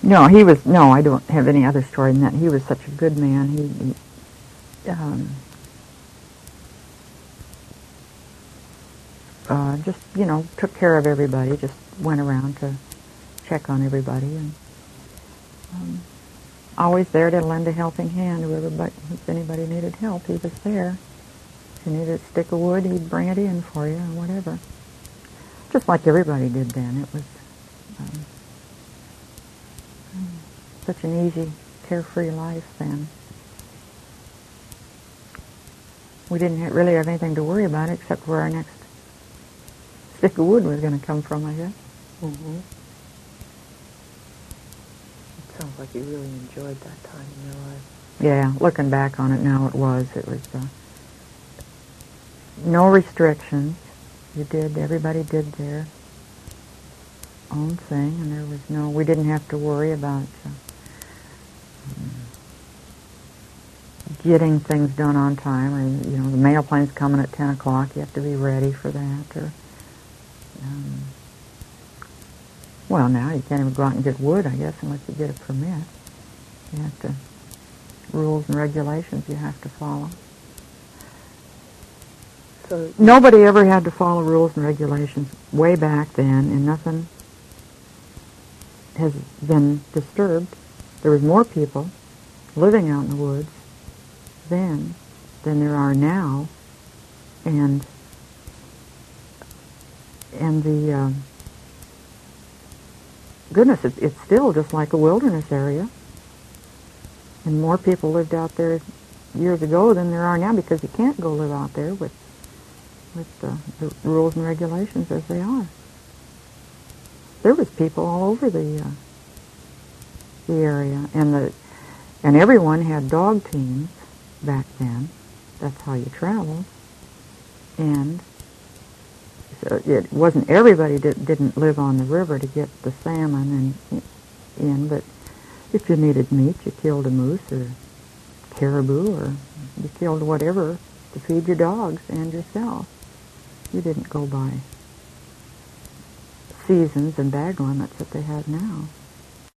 No, he was, no, I don't have any other story than that. He was such a good man. He just, took care of everybody, just went around to check on everybody, and always there to lend a helping hand to everybody. If anybody needed help, he was there. If you needed a stick of wood, he'd bring it in for you, or whatever. Just like everybody did then. It was such an easy, carefree life then. We didn't really have anything to worry about except where our next stick of wood was going to come from, I guess. Mm-hmm. It sounds like you really enjoyed that time in your life. Yeah, looking back on it now, it was no restrictions. Everybody did their own thing, and there was we didn't have to worry about getting things done on time, or, the mail plane's coming at 10 o'clock, you have to be ready for that, or, well, now you can't even go out and get wood, I guess, unless you get a permit. You have to, rules and regulations you have to follow. So nobody ever had to follow rules and regulations way back then, and nothing has been disturbed. There was more people living out in the woods then than there are now, and the goodness, it's still just like a wilderness area, and more people lived out there years ago than there are now, because you can't go live out there with the rules and regulations as they are. There was people all over the area, and everyone had dog teams back then. That's how you traveled. And so it wasn't everybody didn't live on the river to get the salmon in, but if you needed meat, you killed a moose or caribou, or you killed whatever to feed your dogs and yourself. You didn't go by seasons and bag limits that they have now.